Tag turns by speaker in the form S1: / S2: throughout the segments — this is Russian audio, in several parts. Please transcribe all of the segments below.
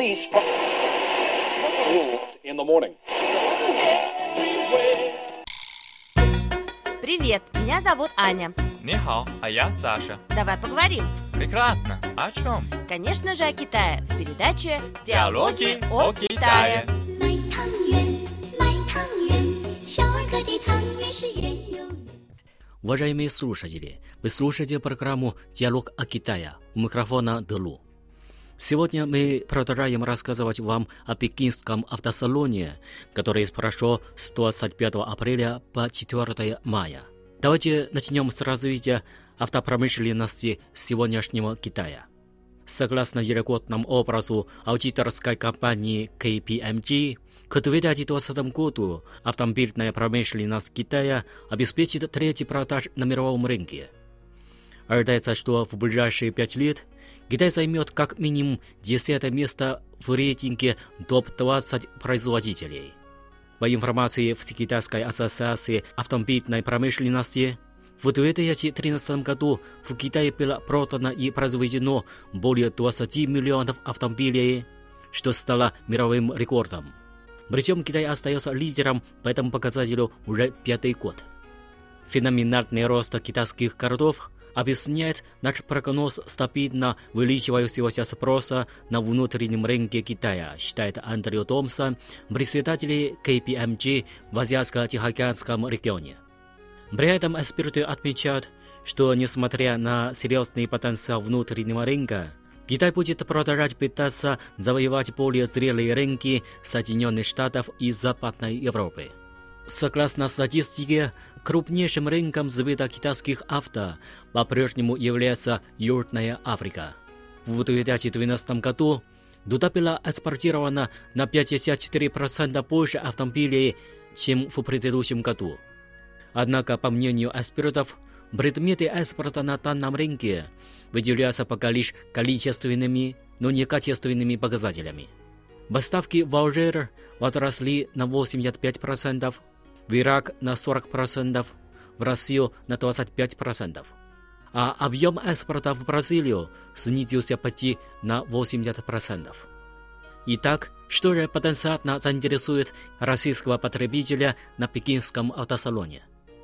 S1: Chinese in the morning.
S2: Привет, меня зовут Аня.
S3: Нихао, а я Саша.
S2: Давай поговорим.
S3: Прекрасно. О чем?
S2: Конечно же, о Китае в передаче
S3: «Диалоги о Китае».
S4: Уважаемые слушатели, вы слушаете программу «Диалог о Китае». У микрофона Делу. Сегодня мы продолжаем рассказывать вам о пекинском автосалоне, который прошел с 25 апреля по 4 мая. Давайте начнем с развития автопромышленности сегодняшнего Китая. Согласно ежегодному образу аудиторской компании KPMG, к 2020 году автомобильная промышленность Китая обеспечит третий продаж на мировом рынке. Ожидается, что в ближайшие 5 лет Китай займет как минимум 10 место в рейтинге топ-20 производителей. По информации Всекитайской ассоциации автомобильной промышленности, в 2013 году в Китае было продано и произведено более 20 миллионов автомобилей, что стало мировым рекордом. Причем Китай остается лидером по этому показателю уже 5-й год. Феноменальный рост китайских городов объясняет наш прогноз стабильно увеличивающегося спроса на внутреннем рынке Китая, считает Андрео Томсон, председатель KPMG в Азиатско-Тихоокеанском регионе. При этом эксперты отмечают, что несмотря на серьезный потенциал внутреннего рынка, Китай будет продолжать пытаться завоевать более зрелые рынки Соединенных Штатов и Западной Европы. Согласно статистике, крупнейшим рынком сбыта китайских авто по-прежнему является Южная Африка. В 2012 году туда было экспортировано на 54% больше автомобилей, чем в предыдущем году. Однако, по мнению экспертов, предметы экспорта на данном рынке выделяются пока лишь количественными, но не качественными показателями. Поставки в Алжир возросли на 85%, в Ирак на 40%, в Россию на 25%, а объем экспорта в Бразилию снизился почти на 80%. Итак, что же потенциально заинтересует российского потребителя на пекинском автосалоне?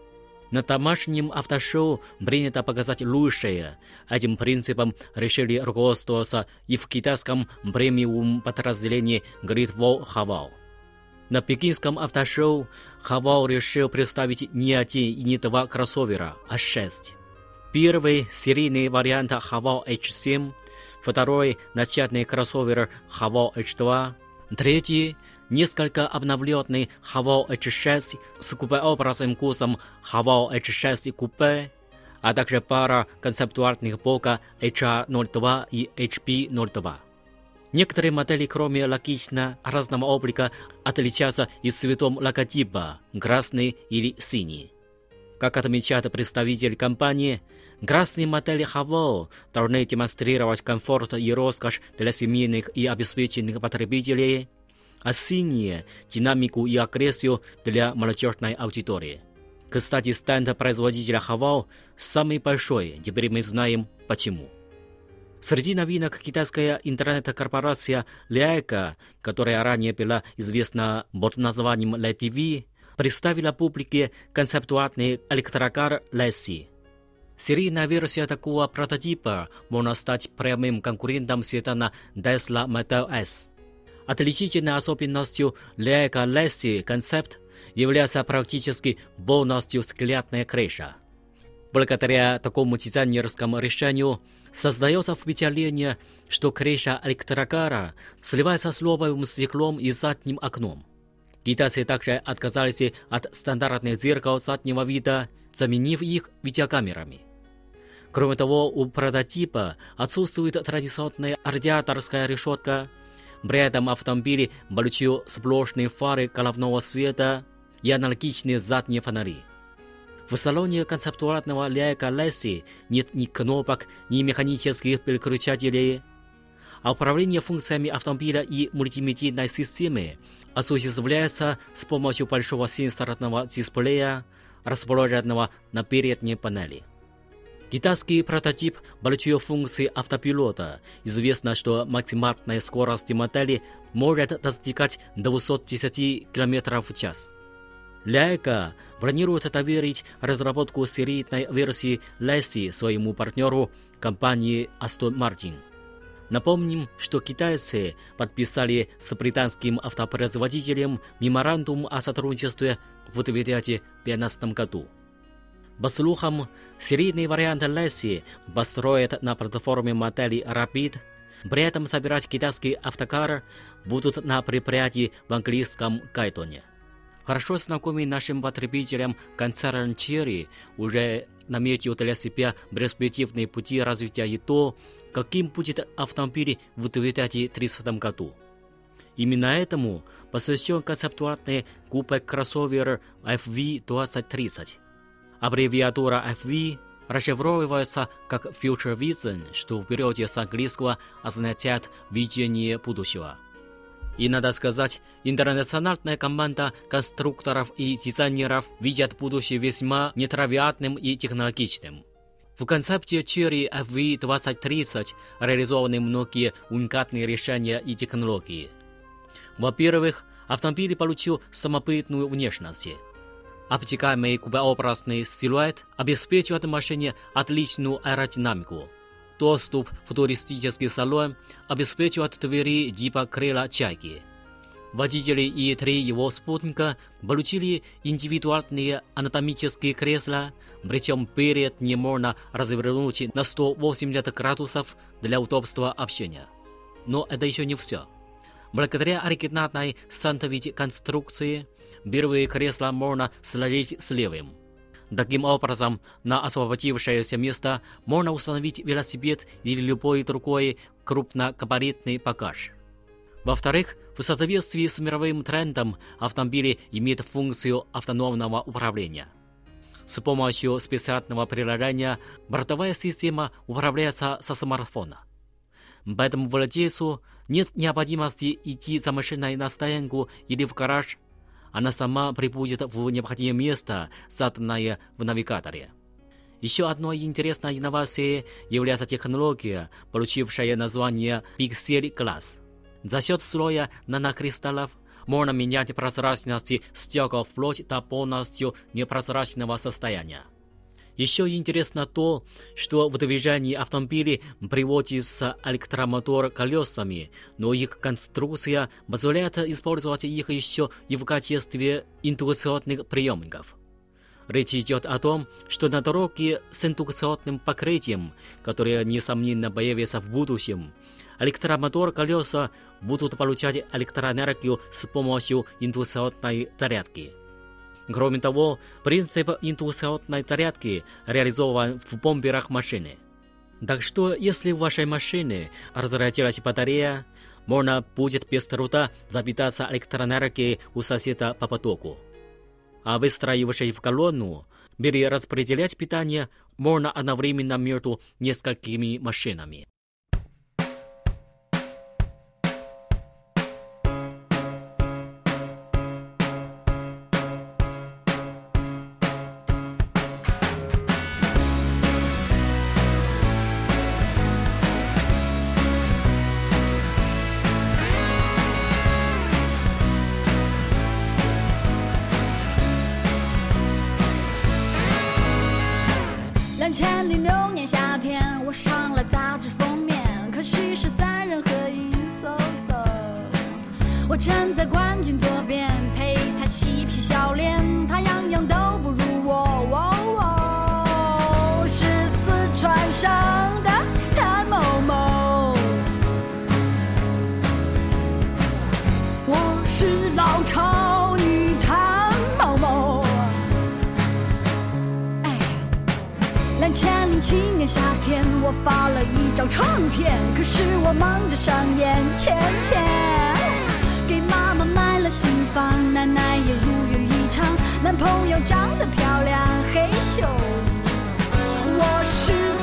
S4: На домашнем автошоу принято показать лучшее. Этим принципом решили руководствоваться и в китайском премиум подразделении Great Wall Haval. На пекинском автошоу Haval решил представить не один и не два кроссовера, а 6. Первый – серийный вариант Haval H7, второй – начальный кроссовер Haval H2, третий – несколько обновленный Haval H6 с купеобразным кузовом Haval H6 купе, а также пара концептуальных блоков HR02 и HP02. Некоторые модели, кроме логично разного облика, отличаются и цветом логотипа – красный или синий. Как отмечает представитель компании, красные модели Haval должны демонстрировать комфорт и роскошь для семейных и обеспеченных потребителей, а синие – динамику и агрессию для молодежной аудитории. Кстати, стенд производителя Haval самый большой, теперь мы знаем почему. Среди новинок китайская интернет-корпорация Leica, которая ранее была известна под названием LeTV, представила публике концептуальный электрокар Lassi. Серийная версия такого прототипа может стать прямым конкурентом седана Tesla Model S. Отличительной особенностью Leica Lassi концепт является практически полностью скелетная крыша. Благодаря такому дизайнерскому решению создается впечатление, что крыша электрокара сливается с лобовым стеклом и задним окном. Китайцы также отказались от стандартных зеркал заднего вида, заменив их видеокамерами. Кроме того, у прототипа отсутствует традиционная радиаторская решетка. При этом автомобили получил сплошные фары головного света и аналогичные задние фонари. В салоне концептуального Leica Lassi нет ни кнопок, ни механических переключателей. А управление функциями автомобиля и мультимедийной системы осуществляется с помощью большого сенсорного дисплея, расположенного на передней панели. Китайский прототип большой функции автопилота. Известно, что максимальная скорость модели может достигать 210 км в час. Leica планирует доверить разработку серийной версии Lassie своему партнеру, компании Aston Martin. Напомним, что китайцы подписали с британским автопроизводителем меморандум о сотрудничестве в 2015 году. По слухам, серийный вариант Lassie построят на платформе модели Rapid, при этом собирать китайский автокар будут на предприятии в английском Кайтоне. Хорошо знакомый нашим потребителям концерн Chery уже наметил для себя перспективные пути развития и то, каким будет автомобиль в 2030 году. Именно этому посвящен концептуальный купе-кроссовер FV2030. Аббревиатура FV расшифровывается как Future Vision, что в переводе с английского означает «видение будущего». И, надо сказать, интернациональная команда конструкторов и дизайнеров видят будущее весьма нетривиальным и технологичным. В концепте Chery FV2030 реализованы многие уникальные решения и технологии. Во-первых, автомобиль получил самобытную внешность. Обтекаемый кубообразный силуэт обеспечивает машине отличную аэродинамику. Доступ в туристический салон обеспечивает двери типа крыла чайки. Водители и 3 его спутника получили индивидуальные анатомические кресла, причем перед ним можно развернуть на 180 градусов для удобства общения. Но это еще не все. Благодаря оригинальной сандвич конструкции, первые кресла можно сложить с левым. Таким образом, на освободившееся место можно установить велосипед или любой другой крупногабаритный багаж. Во-вторых, в соответствии с мировым трендом автомобили имеют функцию автономного управления. С помощью специального приложения бортовая система управляется со смартфона. Поэтому владельцу нет необходимости идти за машиной на стоянку или в гараж. Она сама прибудет в необходимое место, заданное в навигаторе. Еще одной интересной инновацией является технология, получившая название Pixel Glass. За счет слоя нанокристаллов можно менять прозрачность стекол вплоть до полностью непрозрачного состояния. Еще интересно то, что в движении автомобилей приводится электромотор колесами, но их конструкция позволяет использовать их еще и в качестве индукционных приемников. Речь идет о том, что на дороге с индукционным покрытием, которое, несомненно, появится в будущем, электромотор колеса будут получать электроэнергию с помощью индукционной зарядки. Кроме того, принцип индукционной зарядки реализован в бамперах машины. Так что, если в вашей машине разрядилась батарея, можно будет без труда запитаться электроэнергией у соседа по потоку. А выстраивавшись в колонну, перераспределять питание можно одновременно между несколькими машинами.
S1: 2006年夏天，我上了杂志封面，可惜是3人合影嗖嗖。我站在冠军左边，陪他嬉皮笑脸，他样样都不如我。是四川省的谭某某，我是老超女谭某某。2007年夏天，我发了一张唱片，可是我忙着上演钱，给妈妈买了新房，奶奶也如愿以偿，男朋友长得漂亮，嘿咻，我是